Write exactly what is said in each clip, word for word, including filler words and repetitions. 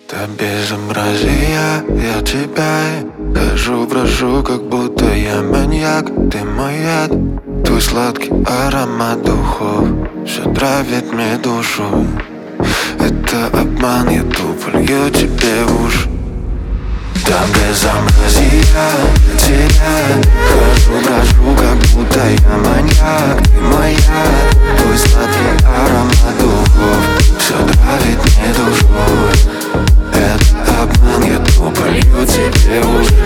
Это безобразие, я тебя хожу, прошу, как будто я маньяк. Ты мой яд, твой сладкий аромат духов все травит мне душу. Это обман, я тупо лью тебе в уши. Там безобразие, я тебя хожу, прошу, как будто я маньяк. Ты мой яд, твой сладкий аромат духов все травит мне душу. Это обман, я тупо лью тебе в уши.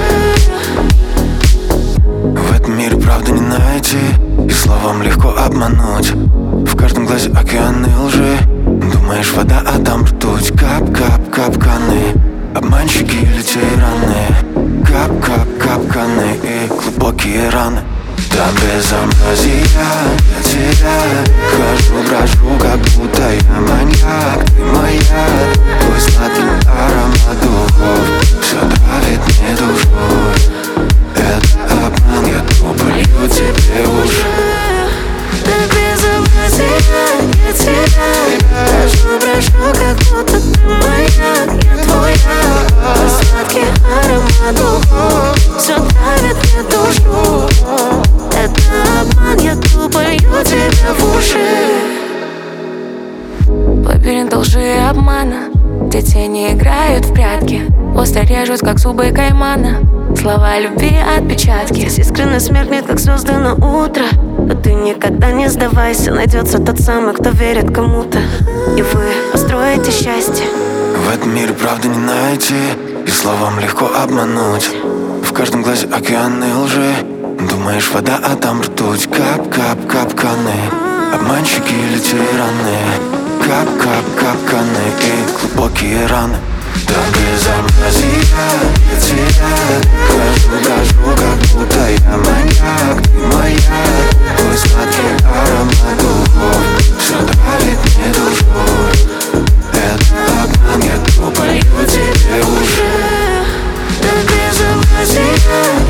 В этом мире правды не найти, и словом легко обмануть. В каждом глазе океаны лжи. Думаешь, вода, а там ртуть. Кап-кап, капканы, обманщики или тираны. Кап-кап, капканы и глубокие раны. Там безобразие, я тебя хожу, прошу, как будто я маньяк. Ты мой яд, твой сладкий аромат духов все травит мне душу. Это обман, я тупо лью тебе в уши. Так безобразие, я тебя хожу, прошу, как будто ты маньяк. Я твой яд, твой сладкий аромат духов все травит мне душу. Это обман, я тупо лью тебе в уши. Лабиринт лжи и обмана, где тени играют в прятки, остро режут, как зубы каймана. Слова любви, отпечатки. Здесь искренность меркнет, как звезды на утро. Но ты никогда не сдавайся, найдется тот самый, кто верит кому-то, и вы построите счастье. В этом мире правды не найти, и словом легко обмануть. В каждом глазе океаны лжи. Думаешь, вода, а там ртуть. Кап-кап, капканы, обманщики или тираны. Кап-кап, капканы и глубокие раны. Там безобразие, я тебя хожу, прошу, как будто я маньяк. Ты мой яд, твой сладкий аромат духов все травит мне душу. Это обман, я тупо лью тебе в уши. Так безобразие,